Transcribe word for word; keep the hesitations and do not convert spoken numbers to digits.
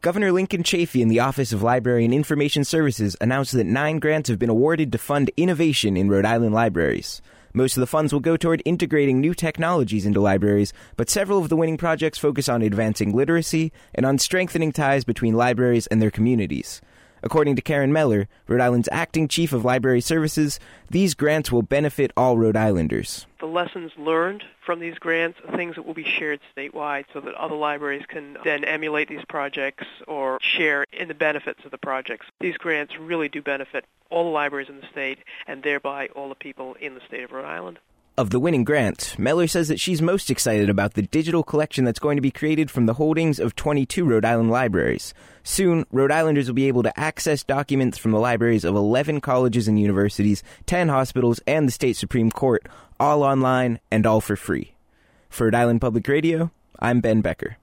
Governor Lincoln Chafee and the Office of Library and Information Services announced that nine grants have been awarded to fund innovation in Rhode Island libraries. Most of the funds will go toward integrating new technologies into libraries, but several of the winning projects focus on advancing literacy and on strengthening ties between libraries and their communities. According to Karen Meller, Rhode Island's acting chief of library services, these grants will benefit all Rhode Islanders. The lessons learned from these grants are things that will be shared statewide so that other libraries can then emulate these projects or share in the benefits of the projects. These grants really do benefit all the libraries in the state and thereby all the people in the state of Rhode Island. Of the winning grant, Meller says that she's most excited about the digital collection that's going to be created from the holdings of twenty-two Rhode Island libraries. Soon, Rhode Islanders will be able to access documents from the libraries of eleven colleges and universities, ten hospitals, and the state Supreme Court, all online and all for free. For Rhode Island Public Radio, I'm Ben Becker.